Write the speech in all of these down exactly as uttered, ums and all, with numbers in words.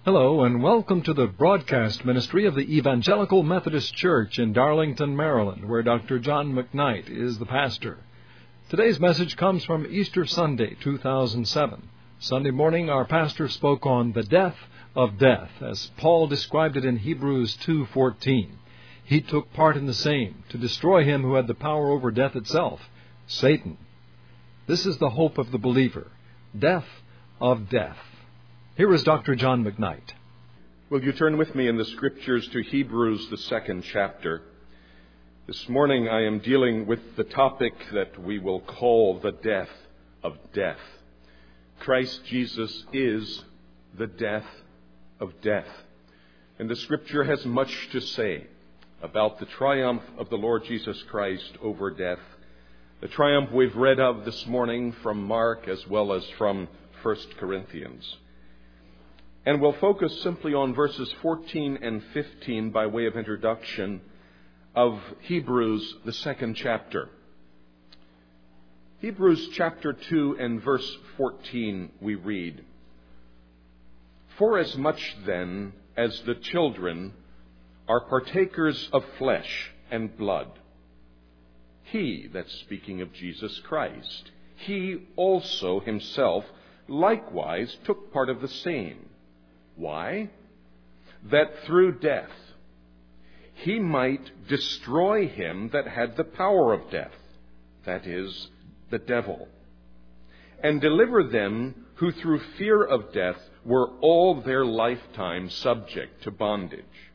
Hello, and welcome to the broadcast ministry of the Evangelical Methodist Church in Darlington, Maryland, where Doctor John McKnight is the pastor. Today's message comes from Easter Sunday, two thousand seven. Sunday morning, our pastor spoke on the death of death, as Paul described it in Hebrews two fourteen. He took part in the same, to destroy him who had the power over death itself, Satan. This is the hope of the believer, death of death. Here is Doctor John McKnight. Will you turn with me in the Scriptures to Hebrews, the second chapter? This morning I am dealing with the topic that we will call the death of death. Christ Jesus is the death of death. And the Scripture has much to say about the triumph of the Lord Jesus Christ over death. The triumph we've read of this morning from Mark as well as from First Corinthians. And we'll focus simply on verses fourteen and fifteen by way of introduction of Hebrews, the second chapter. Hebrews chapter two and verse fourteen we read, "Forasmuch then as the children are partakers of flesh and blood, he," that's speaking of Jesus Christ, "he also himself likewise took part of the same." Why? "That through death he might destroy him that had the power of death," that is, the devil, "and deliver them who through fear of death were all their lifetime subject to bondage."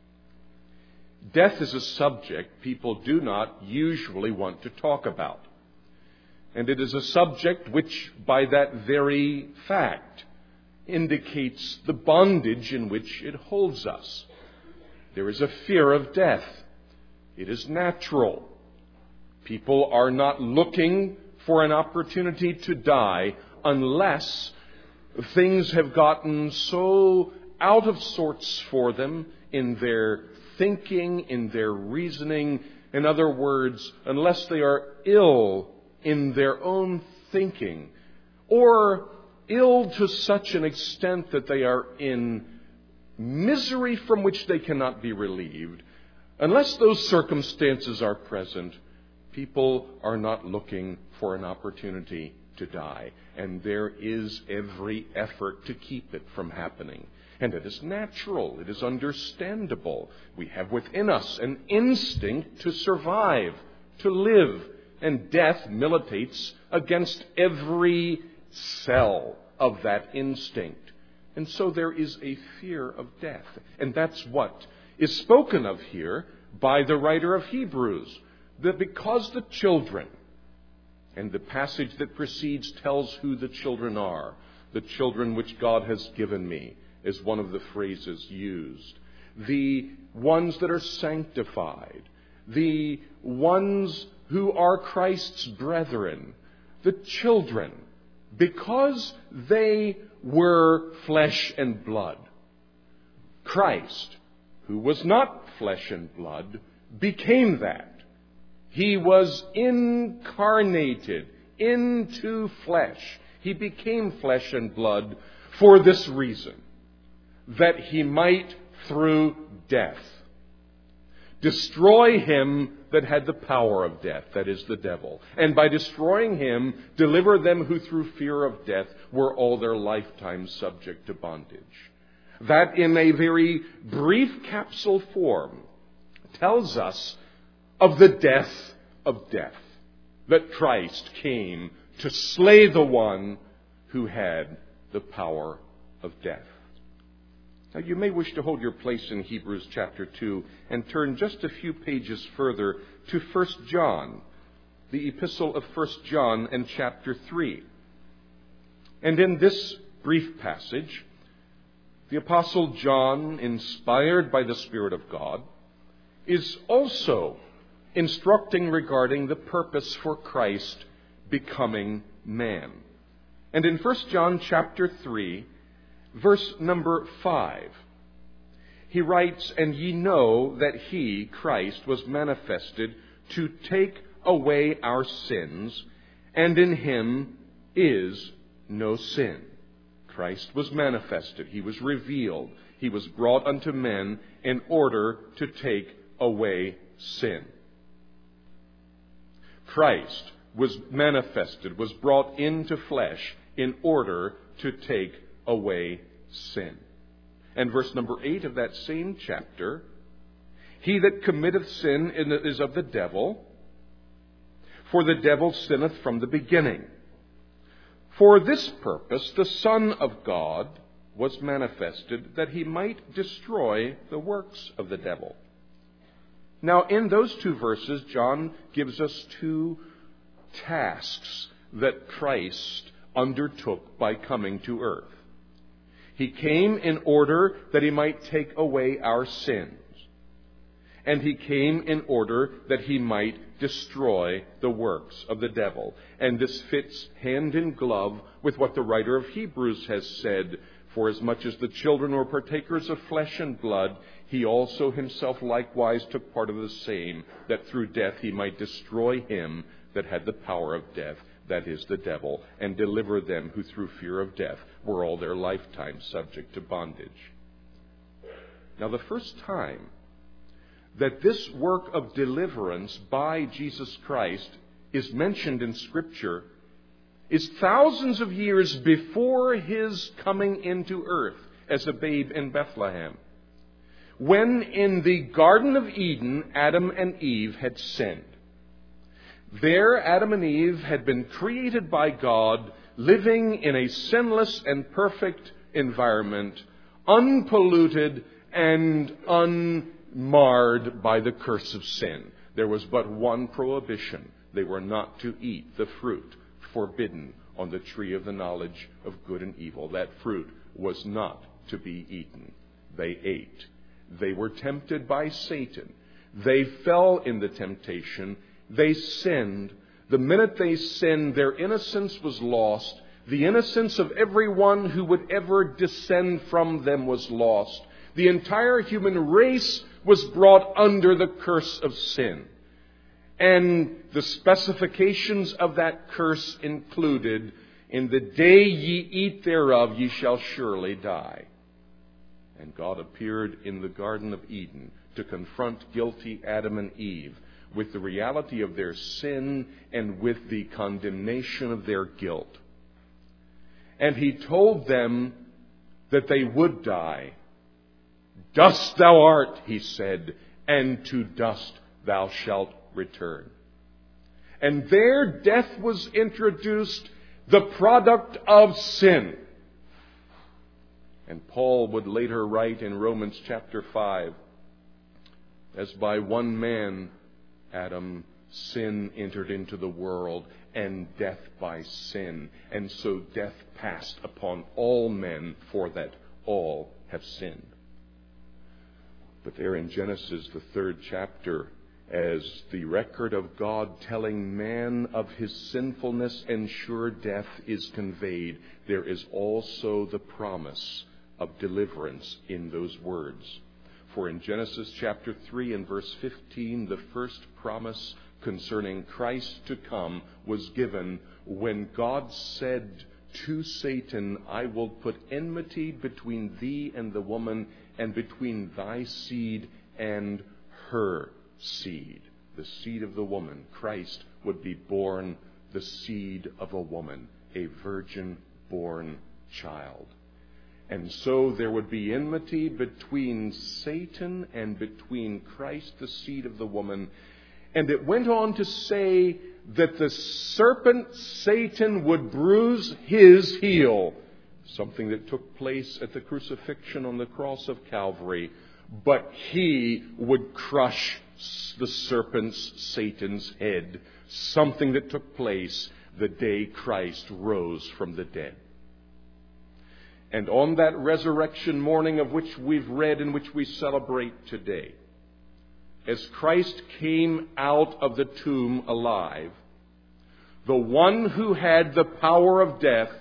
Death is a subject people do not usually want to talk about. And it is a subject which, by that very fact, indicates the bondage in which it holds us. There is a fear of death. It is natural. People are not looking for an opportunity to die unless things have gotten so out of sorts for them in their thinking, in their reasoning. In other words, unless they are ill in their own thinking, or ill to such an extent that they are in misery from which they cannot be relieved. Unless those circumstances are present, people are not looking for an opportunity to die. And there is every effort to keep it from happening. And it is natural. It is understandable. We have within us an instinct to survive, to live. And death militates against every cell of that instinct. And so there is a fear of death. And that's what is spoken of here by the writer of Hebrews. That because the children, and the passage that precedes tells who the children are, "the children which God has given me," is one of the phrases used. The ones that are sanctified, the ones who are Christ's brethren, the children, because they were flesh and blood, Christ, who was not flesh and blood, became that. He was incarnated into flesh. He became flesh and blood for this reason, that he might, through death, destroy him that had the power of death, that is, the devil. And by destroying him, deliver them who through fear of death were all their lifetime subject to bondage. That, in a very brief capsule form, tells us of the death of death. That Christ came to slay the one who had the power of death. Now, you may wish to hold your place in Hebrews chapter two and turn just a few pages further to First John, the epistle of First John and chapter three. And in this brief passage, the Apostle John, inspired by the Spirit of God, is also instructing regarding the purpose for Christ becoming man. And in First John chapter three, verse number five, he writes, "And ye know that he, Christ, was manifested to take away our sins, and in him is no sin." Christ was manifested. He was revealed. He was brought unto men in order to take away sin. Christ was manifested, was brought into flesh in order to take away sin. And verse number eight of that same chapter, he that committeth sin is of the devil, for the devil sinneth from the beginning. For this purpose the Son of God was manifested, that he might destroy the works of the devil. Now, in those two verses, John gives us two tasks that Christ undertook by coming to earth. He came in order that he might take away our sins. And he came in order that he might destroy the works of the devil. And this fits hand in glove with what the writer of Hebrews has said. For as much as the children were partakers of flesh and blood, he also himself likewise took part of the same, that through death he might destroy him that had the power of death, that is, the devil, and deliver them who through fear of death were all their lifetime subject to bondage. Now, the first time that this work of deliverance by Jesus Christ is mentioned in Scripture is thousands of years before his coming into earth as a babe in Bethlehem, when in the Garden of Eden, Adam and Eve had sinned. There, Adam and Eve had been created by God, living in a sinless and perfect environment, unpolluted and unmarred by the curse of sin. There was but one prohibition. They were not to eat the fruit forbidden on the tree of the knowledge of good and evil. That fruit was not to be eaten. They ate. They were tempted by Satan. They fell in the temptation. They sinned. The minute they sinned, their innocence was lost. The innocence of everyone who would ever descend from them was lost. The entire human race was brought under the curse of sin. And the specifications of that curse included, in the day ye eat thereof, ye shall surely die. And God appeared in the Garden of Eden to confront guilty Adam and Eve with the reality of their sin and with the condemnation of their guilt. And he told them that they would die. Dust thou art, he said, and to dust thou shalt return. And there death was introduced, the product of sin. And Paul would later write in Romans chapter five, as by one man, Adam, sin entered into the world, and death by sin. And so death passed upon all men, for that all have sinned. But there in Genesis, the third chapter, as the record of God telling man of his sinfulness and sure death is conveyed, there is also the promise of deliverance in those words. For in Genesis chapter three and verse fifteen, the first promise concerning Christ to come was given when God said to Satan, I will put enmity between thee and the woman, and between thy seed and her seed. The seed of the woman. Christ would be born the seed of a woman, a virgin-born child. And so there would be enmity between Satan and between Christ, the seed of the woman. And it went on to say that the serpent, Satan, would bruise his heel, something that took place at the crucifixion on the cross of Calvary. But he would crush the serpent's, Satan's head, something that took place the day Christ rose from the dead. And on that resurrection morning of which we've read and which we celebrate today, as Christ came out of the tomb alive, the one who had the power of death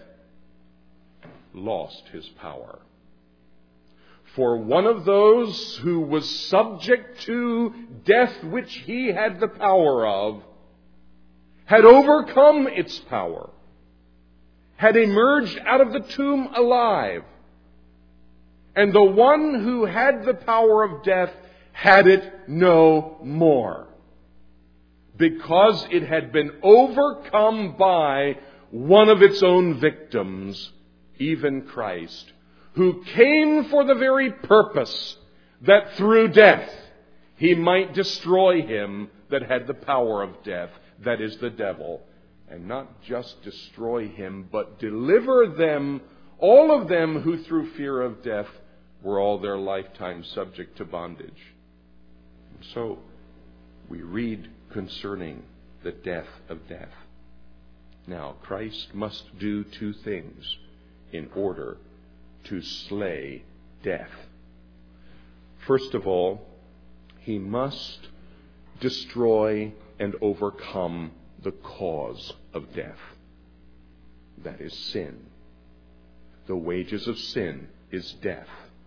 lost his power. For one of those who was subject to death which he had the power of had overcome its power, had emerged out of the tomb alive. And the one who had the power of death had it no more, because it had been overcome by one of its own victims, even Christ, who came for the very purpose that through death he might destroy him that had the power of death, that is the devil. And not just destroy him, but deliver them, all of them who through fear of death were all their lifetime subject to bondage. So we read concerning the death of death. Now, Christ must do two things in order to slay death. First of all, he must destroy and overcome the cause of death. That is sin. The wages of sin is death.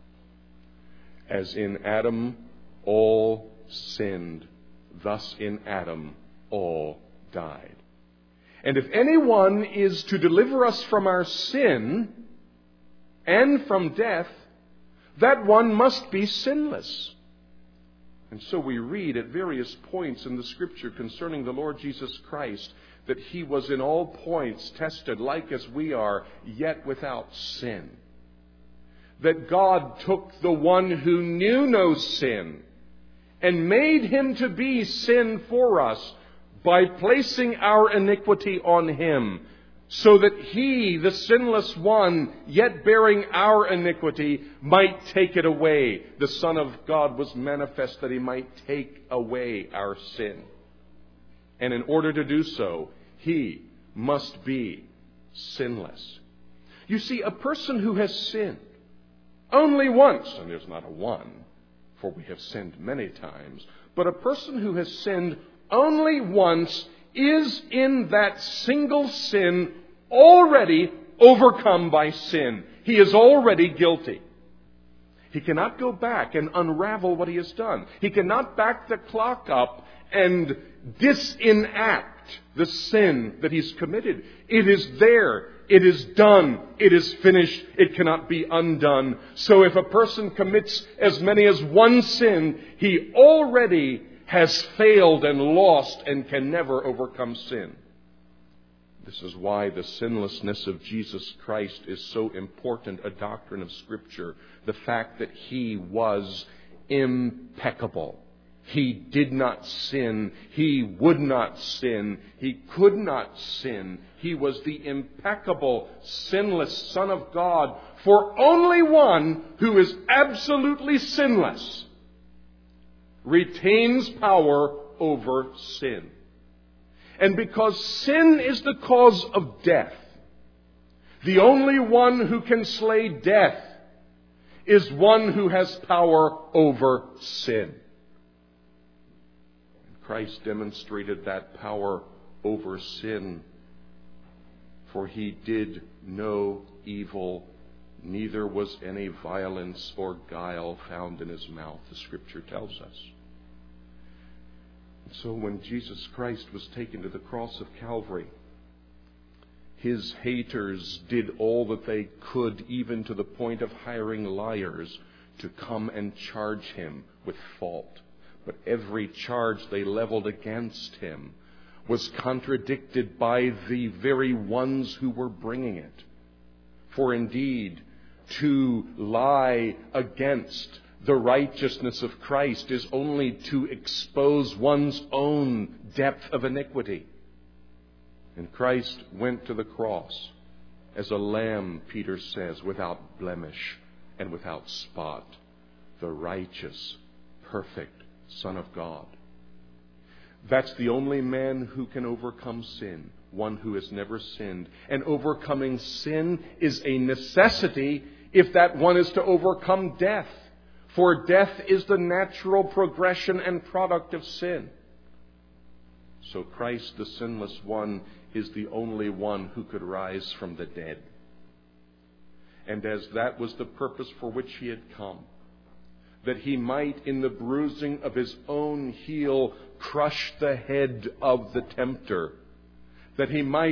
As in Adam all sinned, thus in Adam all died. And if anyone is to deliver us from our sin and from death, that one must be sinless. And so we read at various points in the Scripture concerning the Lord Jesus Christ that he was in all points tested like as we are, yet without sin. That God took the one who knew no sin and made him to be sin for us by placing our iniquity on him, so that he, the sinless one, yet bearing our iniquity, might take it away. The Son of God was manifest that he might take away our sin. And in order to do so, he must be sinless. You see, a person who has sinned only once, and there's not a one, for we have sinned many times, but a person who has sinned only once is in that single sin already overcome by sin. He is already guilty. He cannot go back and unravel what he has done. He cannot back the clock up and disenact the sin that he's committed. It is there. It is done. It is finished. It cannot be undone. So if a person commits as many as one sin, he already has failed and lost and can never overcome sin. This is why the sinlessness of Jesus Christ is so important a doctrine of Scripture. The fact that he was impeccable. He did not sin. He would not sin. He could not sin. He was the impeccable, sinless Son of God. For only one who is absolutely sinless retains power over sin. And because sin is the cause of death, the only one who can slay death is one who has power over sin. Christ demonstrated that power over sin, for he did no evil, neither was any violence or guile found in his mouth, the Scripture tells us. And so when Jesus Christ was taken to the cross of Calvary, his haters did all that they could, even to the point of hiring liars to come and charge him with fault. But every charge they leveled against him was contradicted by the very ones who were bringing it. For indeed, to lie against the righteousness of Christ is only to expose one's own depth of iniquity. And Christ went to the cross as a lamb, Peter says, without blemish and without spot, the righteous, perfect Son of God. That's the only man who can overcome sin, one who has never sinned. And overcoming sin is a necessity if that one is to overcome death. For death is the natural progression and product of sin. So Christ, the sinless one, is the only one who could rise from the dead. And as that was the purpose for which he had come, that he might, in the bruising of his own heel, crush the head of the tempter, that he might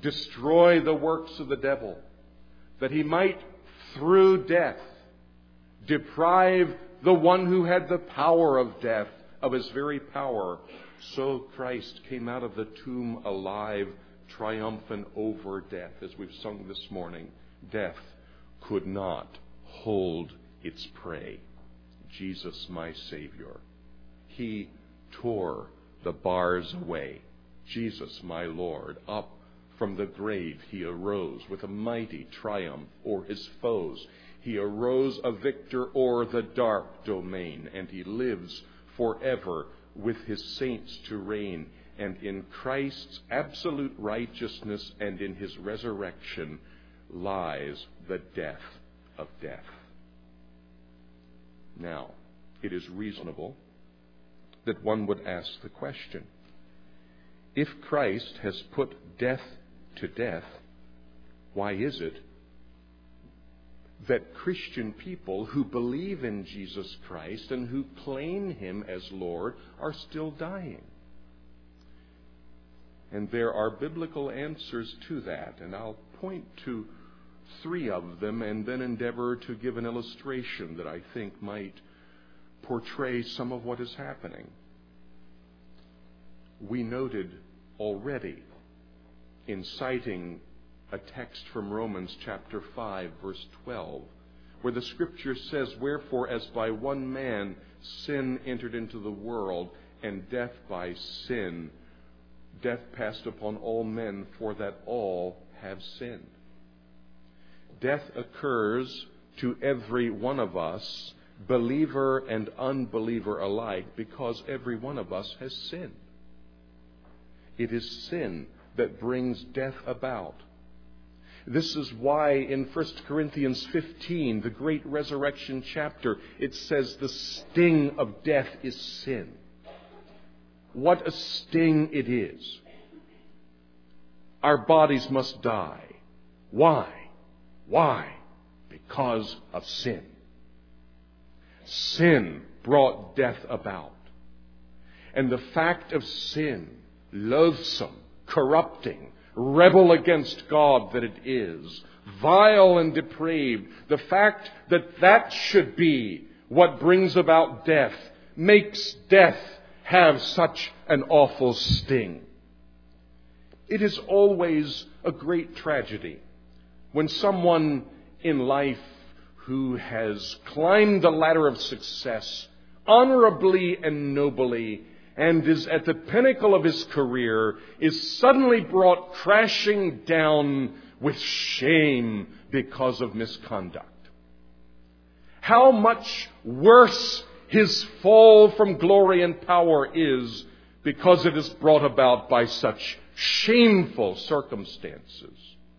destroy the works of the devil, that he might, through death, deprive the one who had the power of death of his very power. So Christ came out of the tomb alive, triumphant over death. As we've sung this morning, death could not hold its prey. Jesus, my Savior, he tore the bars away. Jesus, my Lord, up from the grave he arose with a mighty triumph o'er his foes. He arose a victor o'er the dark domain, and he lives forever with his saints to reign. And in Christ's absolute righteousness and in his resurrection lies the death of death. Now, it is reasonable that one would ask the question, if Christ has put death to death, why is it that Christian people who believe in Jesus Christ and who claim him as Lord are still dying? And there are biblical answers to that, and I'll point to three of them and then endeavor to give an illustration that I think might portray some of what is happening. We noted already in citing a text from Romans chapter five, verse twelve, where the Scripture says, "Wherefore, as by one man sin entered into the world, and death by sin, death passed upon all men, for that all have sinned." Death occurs to every one of us, believer and unbeliever alike, because every one of us has sinned. It is sin that brings death about. This is why in First Corinthians fifteen, the great resurrection chapter, it says the sting of death is sin. What a sting it is. Our bodies must die. Why? Why? Because of sin. Sin brought death about. And the fact of sin, loathsome, corrupting, rebel against God that it is, vile and depraved, the fact that that should be what brings about death makes death have such an awful sting. It is always a great tragedy when someone in life who has climbed the ladder of success honorably and nobly and is at the pinnacle of his career is suddenly brought crashing down with shame because of misconduct. How much worse his fall from glory and power is because it is brought about by such shameful circumstances.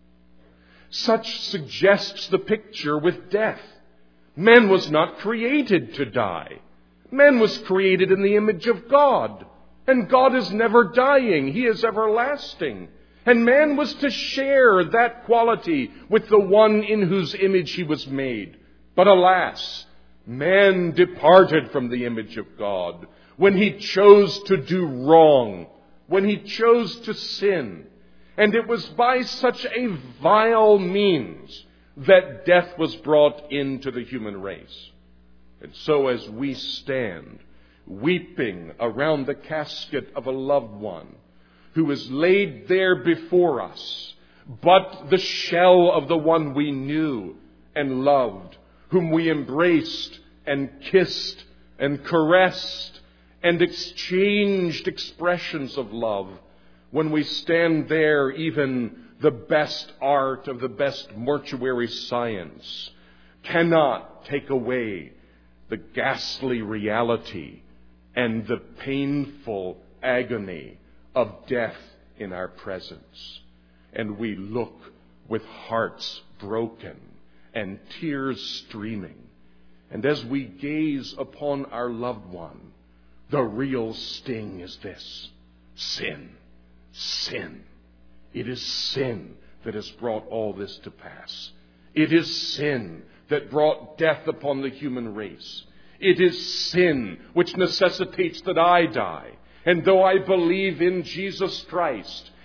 Such suggests the picture with death. Man was not created to die. Man was created in the image of God. And God is never dying. He is everlasting. And man was to share that quality with the one in whose image he was made. But alas, man departed from the image of God when he chose to do wrong, when he chose to sin. And it was by such a vile means that death was brought into the human race. And so as we stand weeping around the casket of a loved one who is laid there before us, but the shell of the one we knew and loved, whom we embraced and kissed and caressed and exchanged expressions of love, when we stand there, even the best art of the best mortuary science cannot take away the ghastly reality and the painful agony of death in our presence. And we look with hearts broken and tears streaming. And as we gaze upon our loved one, the real sting is this: sin. Sin. It is sin that has brought all this to pass. It is sin that brought death upon the human race. It is sin which necessitates that I die. And though I believe in Jesus Christ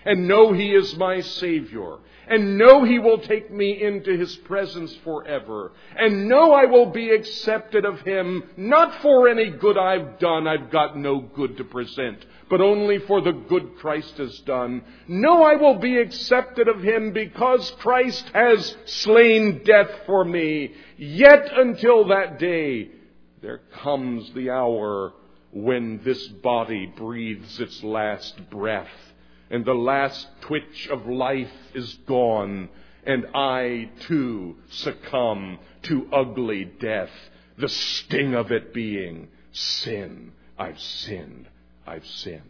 and know He is my Savior, and know He will take me into His presence forever, and know I will be accepted of Him, not for any good I've done, I've got no good to present, but only for the good Christ has done. Know I will be accepted of Him because Christ has slain death for me. Yet until that day, there comes the hour when this body breathes its last breath, and the last twitch of life is gone, and I too succumb to ugly death, the sting of it being sin. I've sinned. I've sinned.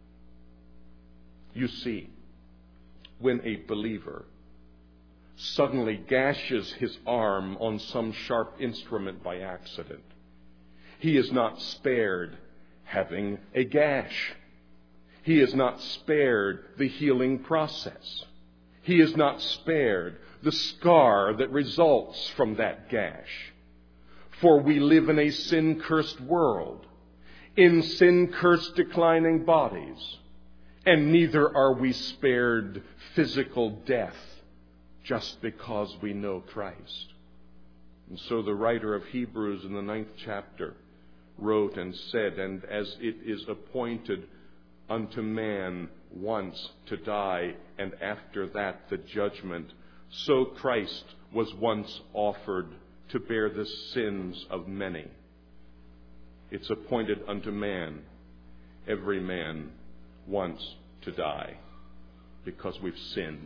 You see, when a believer suddenly gashes his arm on some sharp instrument by accident, he is not spared having a gash. He is not spared the healing process. He is not spared the scar that results from that gash. For we live in a sin-cursed world, in sin-cursed declining bodies, and neither are we spared physical death just because we know Christ. And so the writer of Hebrews in the ninth chapter wrote and said, and as it is appointed unto man once to die, and after that the judgment, so Christ was once offered to bear the sins of many. It's appointed unto man, every man, once to die, because we've sinned.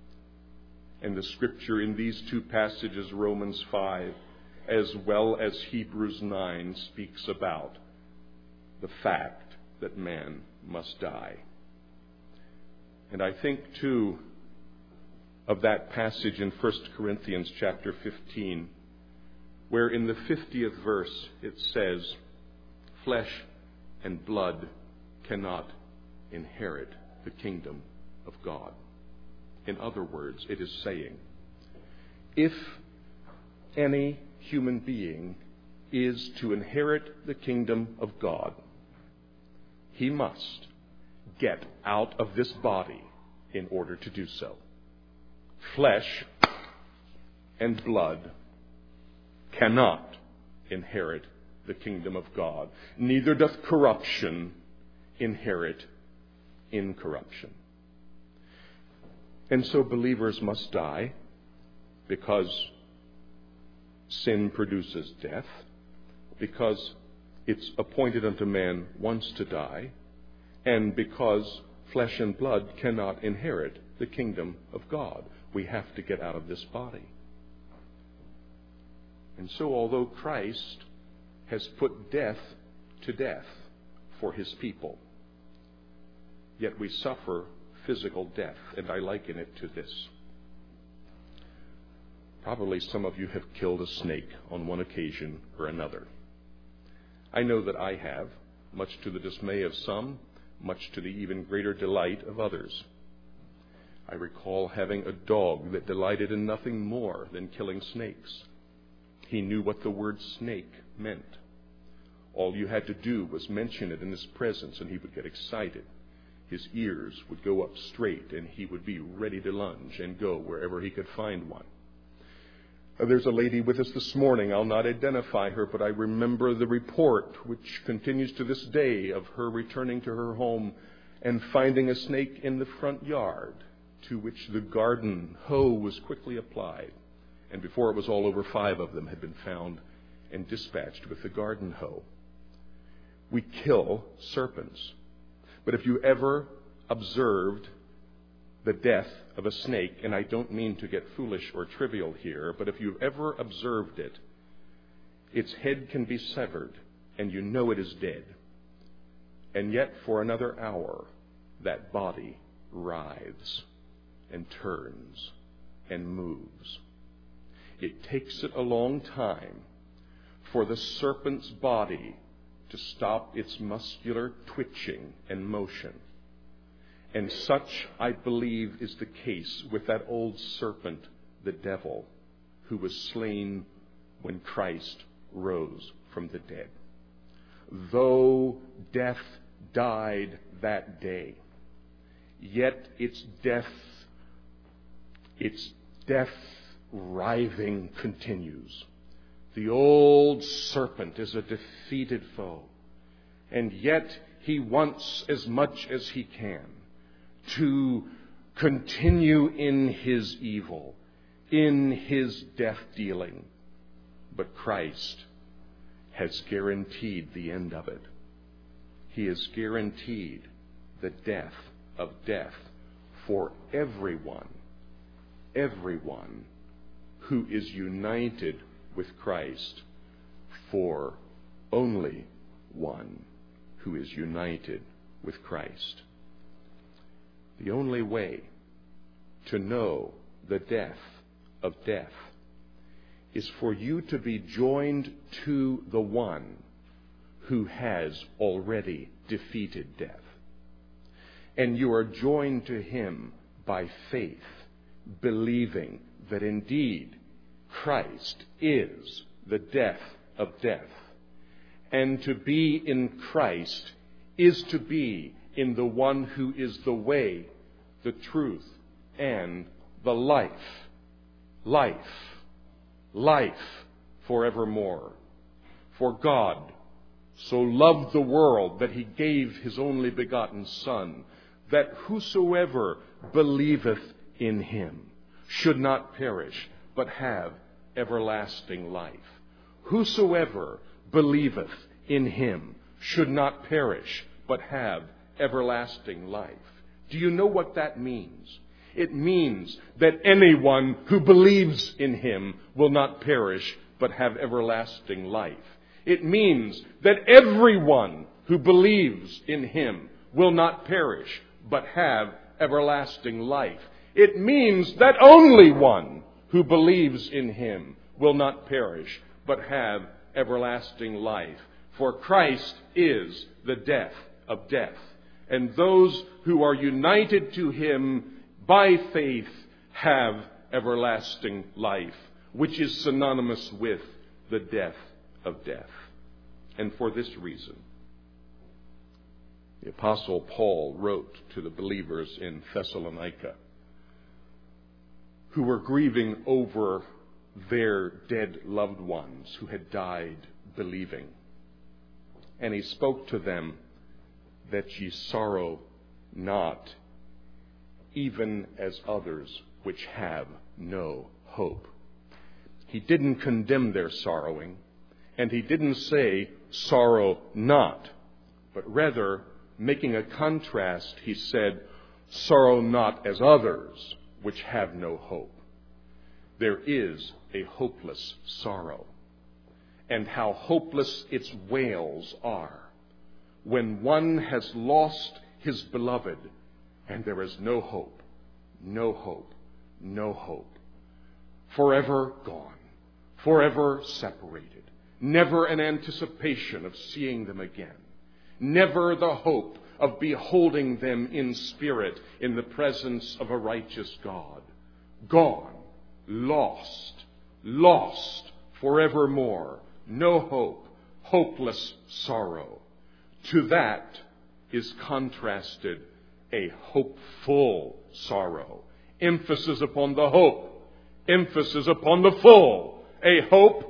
And the scripture in these two passages, Romans five, as well as Hebrews nine, speaks about the fact that man must die. And I think, too, of that passage in First Corinthians chapter fifteen, where in the fiftieth verse it says, flesh and blood cannot inherit the kingdom of God. In other words, it is saying, if any human being is to inherit the kingdom of God, he must get out of this body in order to do so. Flesh and blood cannot inherit the kingdom of God. Neither doth corruption inherit incorruption. And so believers must die because sin produces death, because it's appointed unto man once to die, and because flesh and blood cannot inherit the kingdom of God. We have to get out of this body. And so although Christ has put death to death for his people, yet we suffer physical death, and I liken it to this. Probably some of you have killed a snake on one occasion or another. I know that I have, much to the dismay of some, much to the even greater delight of others. I recall having a dog that delighted in nothing more than killing snakes. He knew what the word snake meant. All you had to do was mention it in his presence, and he would get excited. His ears would go up straight, and he would be ready to lunge and go wherever he could find one. There's a lady with us this morning. I'll not identify her, but I remember the report, which continues to this day, of her returning to her home and finding a snake in the front yard, to which the garden hoe was quickly applied. And before it was all over, five of them had been found and dispatched with the garden hoe. We kill serpents. But if you ever observed the death of a snake, and I don't mean to get foolish or trivial here, but if you've ever observed it, its head can be severed, and you know it is dead. And yet for another hour, that body writhes and turns and moves. It takes it a long time for the serpent's body to stop its muscular twitching and motion. And such, I believe, is the case with that old serpent, the devil, who was slain when Christ rose from the dead. Though death died that day, yet its death, its death writhing continues. The old serpent is a defeated foe, and yet he wants as much as he can to continue in his evil, in his death dealing. But Christ has guaranteed the end of it. He has guaranteed the death of death for everyone, everyone who is united with Christ, for only one who is united with Christ. The only way to know the death of death is for you to be joined to the one who has already defeated death. And you are joined to him by faith, believing that indeed Christ is the death of death. And to be in Christ is to be in the one who is the way, the truth, and the life. Life. Life forevermore. For God so loved the world that he gave his only begotten Son, that whosoever believeth in him should not perish, but have everlasting life. Whosoever believeth in him should not perish, but have everlasting life. Do you know what that means? It means that anyone who believes in him will not perish, but have everlasting life. It means that everyone who believes in him will not perish, but have everlasting life. It means that only one who believes in him will not perish, but have everlasting life. For Christ is the death of death. And those who are united to him by faith have everlasting life, which is synonymous with the death of death. And for this reason, the Apostle Paul wrote to the believers in Thessalonica who were grieving over their dead loved ones who had died believing. And he spoke to them that ye sorrow not, even as others which have no hope. He didn't condemn their sorrowing, and he didn't say, sorrow not, but rather, making a contrast, he said, sorrow not as others which have no hope. There is a hopeless sorrow, and how hopeless its wails are when one has lost his beloved and there is no hope, no hope, no hope. Forever gone, forever separated, never an anticipation of seeing them again, never the hope of beholding them in spirit in the presence of a righteous God. Gone, lost, lost forevermore, no hope, hopeless sorrow. To that is contrasted a hopeful sorrow. Emphasis upon the hope, emphasis upon the full, a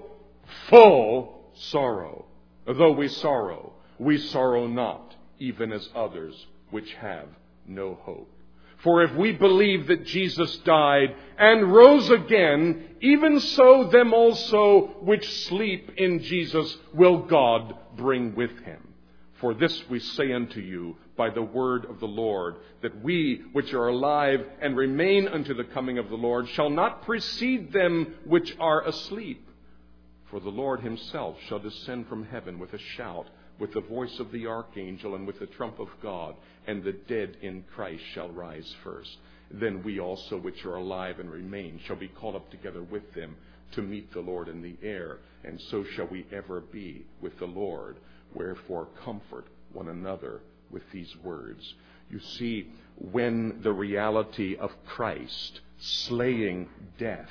hope-full sorrow. Though we sorrow, we sorrow not, even as others which have no hope. For if we believe that Jesus died and rose again, even so them also which sleep in Jesus will God bring with him. For this we say unto you by the word of the Lord, that we which are alive and remain unto the coming of the Lord shall not precede them which are asleep. For the Lord himself shall descend from heaven with a shout, with the voice of the archangel, and with the trump of God, and the dead in Christ shall rise first. Then we also which are alive and remain shall be caught up together with them to meet the Lord in the air, and so shall we ever be with the Lord. Wherefore comfort one another with these words. You see, when the reality of Christ slaying death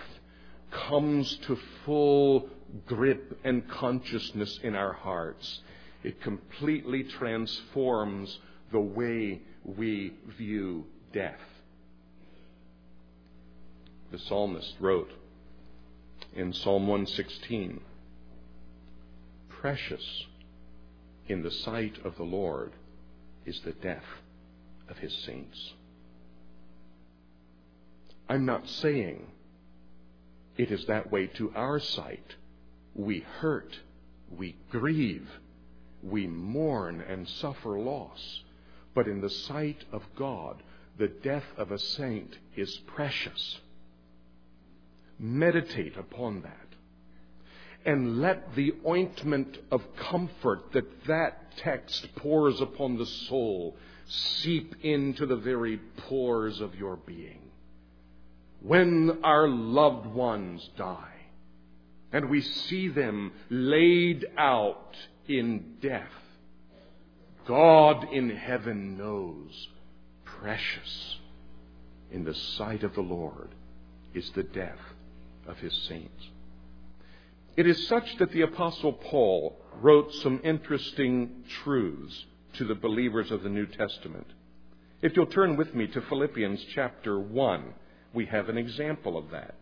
comes to full grip and consciousness in our hearts, it completely transforms the way we view death. The psalmist wrote in Psalm one sixteen, "Precious in the sight of the Lord is the death of his saints." I'm not saying it is that way to our sight. We hurt, we grieve, we mourn and suffer loss. But in the sight of God, the death of a saint is precious. Meditate upon that. And let the ointment of comfort that that text pours upon the soul seep into the very pores of your being. When our loved ones die, and we see them laid out in death, God in heaven knows precious in the sight of the Lord is the death of his saints. It is such that the Apostle Paul wrote some interesting truths to the believers of the New Testament. If you'll turn with me to Philippians chapter one, we have an example of that.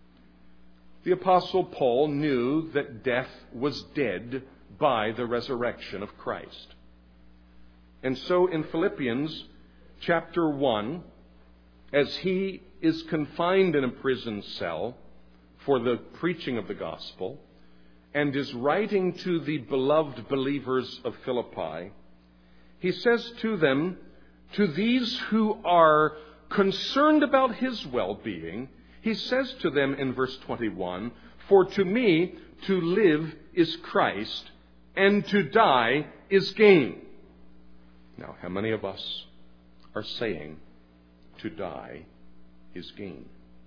The Apostle Paul knew that death was dead by the resurrection of Christ. And so in Philippians chapter one, as he is confined in a prison cell for the preaching of the gospel, and is writing to the beloved believers of Philippi, he says to them, to these who are concerned about his well-being, he says to them in verse twenty-one, "For to me to live is Christ, and to die is gain." Now, how many of us are saying to die is gain?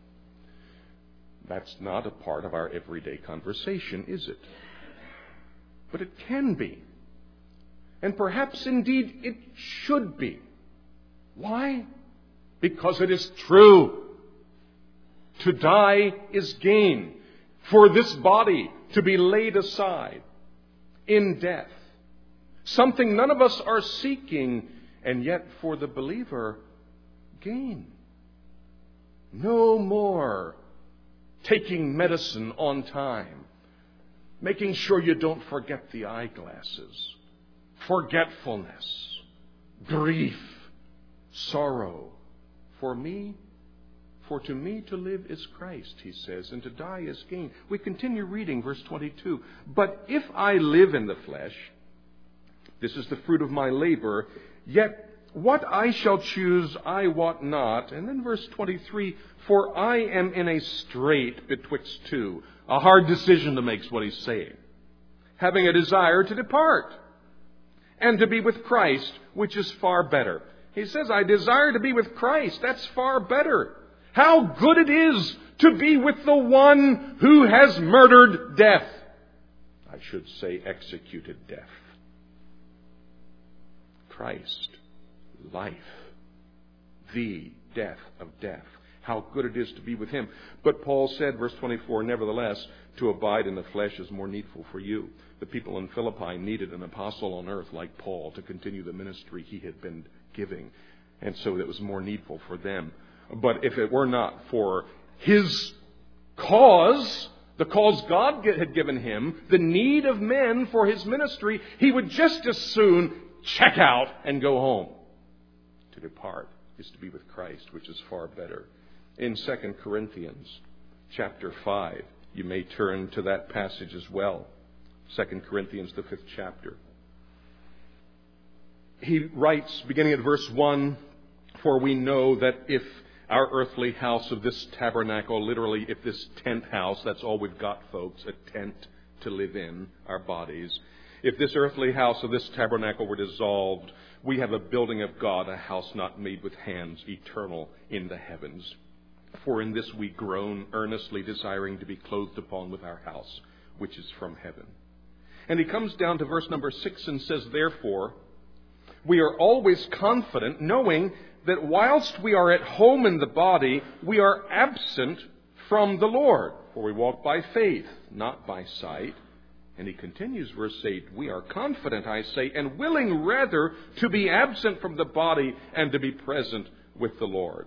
That's not a part of our everyday conversation, is it? But it can be. And perhaps indeed it should be. Why? Because it is true. To die is gain. For this body to be laid aside in death. Something none of us are seeking, and yet for the believer, gain. No more taking medicine on time, making sure you don't forget the eyeglasses, forgetfulness, grief, sorrow. For me, for to me to live is Christ, he says, and to die is gain. We continue reading verse twenty-two. "But if I live in the flesh, this is the fruit of my labor, yet what I shall choose I wot not." And then verse twenty-three, "For I am in a strait betwixt two." A hard decision to make is what he's saying. "Having a desire to depart, and to be with Christ, which is far better." He says, I desire to be with Christ. That's far better. How good it is to be with the one who has murdered death. I should say executed death. Christ, life, the death of death. How good it is to be with him. But Paul said, verse twenty-four, "Nevertheless, to abide in the flesh is more needful for you." The people in Philippi needed an apostle on earth like Paul to continue the ministry he had been giving. And so it was more needful for them. But if it were not for his cause, the cause God had given him, the need of men for his ministry, he would just as soon check out and go home. To depart is to be with Christ, which is far better. In Second Corinthians chapter five, you may turn to that passage as well. Second Corinthians, the fifth chapter. He writes, beginning at verse one, "For we know that if our earthly house of this tabernacle," literally if this tent house, that's all we've got, folks, a tent to live in, our bodies. "If this earthly house of this tabernacle were dissolved, we have a building of God, a house not made with hands, eternal in the heavens. For in this we groan, earnestly desiring to be clothed upon with our house, which is from heaven." And he comes down to verse number six and says, "Therefore, we are always confident, knowing that whilst we are at home in the body, we are absent from the Lord. For we walk by faith, not by sight." And he continues, verse eight, "We are confident, I say, and willing rather to be absent from the body and to be present with the Lord.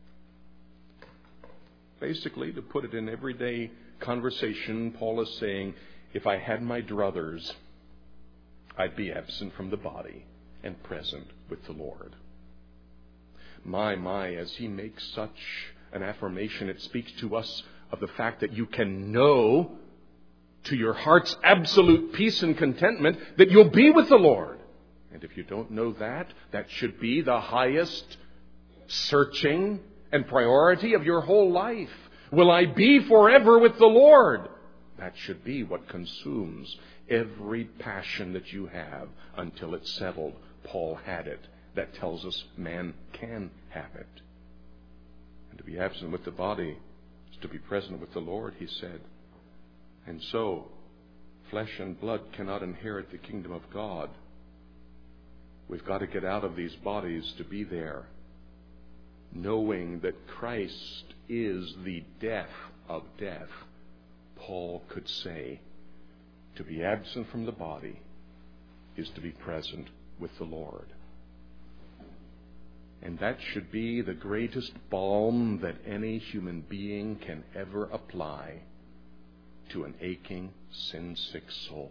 Basically, to put it in everyday conversation, Paul is saying, if I had my druthers, I'd be absent from the body and present with the Lord. My, my, as he makes such an affirmation, it speaks to us of the fact that you can know to your heart's absolute peace and contentment that you'll be with the Lord. And if you don't know that, that should be the highest searching and priority of your whole life. Will I be forever with the Lord? That should be what consumes every passion that you have until it's settled. Paul had it. That tells us man can have it. And to be absent with the body is to be present with the Lord, he said. And so, flesh and blood cannot inherit the kingdom of God. We've got to get out of these bodies to be there, knowing that Christ is the death of death. Paul could say, to be absent from the body is to be present with the Lord. And that should be the greatest balm that any human being can ever apply to an aching, sin-sick soul.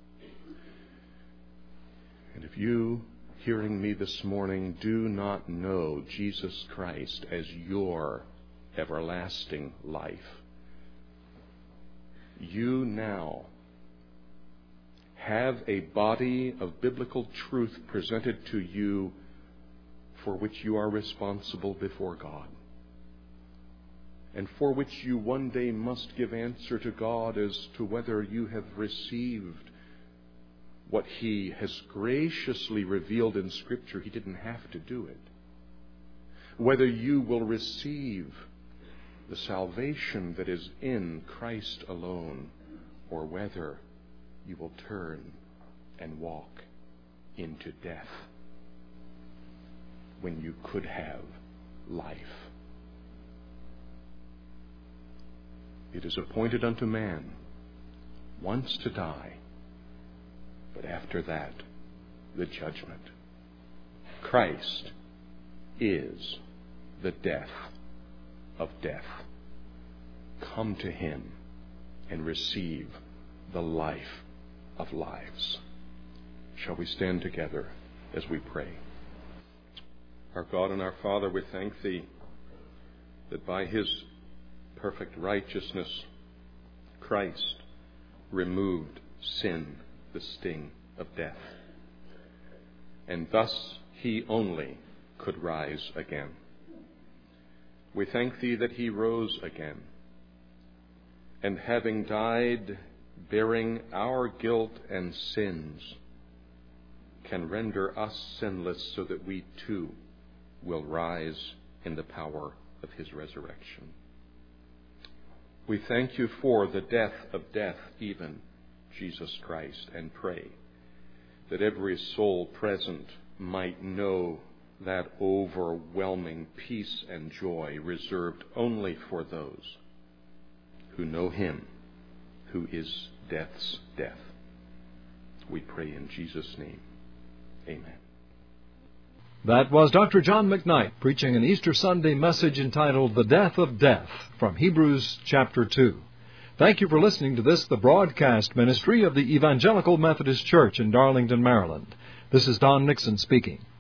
And if you, hearing me this morning, do not know Jesus Christ as your everlasting life, you now have a body of biblical truth presented to you for which you are responsible before God, and for which you one day must give answer to God as to whether you have received what He has graciously revealed in Scripture. He didn't have to do it. Whether you will receive the salvation that is in Christ alone, or whether you will turn and walk into death when you could have life. It is appointed unto man once to die, but after that, the judgment. Christ is the death of death. Come to Him and receive the life of lives. Shall we stand together as we pray? Our God and our Father, we thank Thee that by His perfect righteousness, Christ removed sin, the sting of death. And thus He only could rise again. We thank Thee that He rose again, and having died, bearing our guilt and sins, can render us sinless so that we too will rise in the power of His resurrection. We thank You for the death of death, even Jesus Christ, and pray that every soul present might know that overwhelming peace and joy reserved only for those who know Him who is death's death. We pray in Jesus' name. Amen. That was Doctor John McKnight preaching an Easter Sunday message entitled The Death of Death from Hebrews chapter two. Thank you for listening to this, the broadcast ministry of the Evangelical Methodist Church in Darlington, Maryland. This is Don Nixon speaking.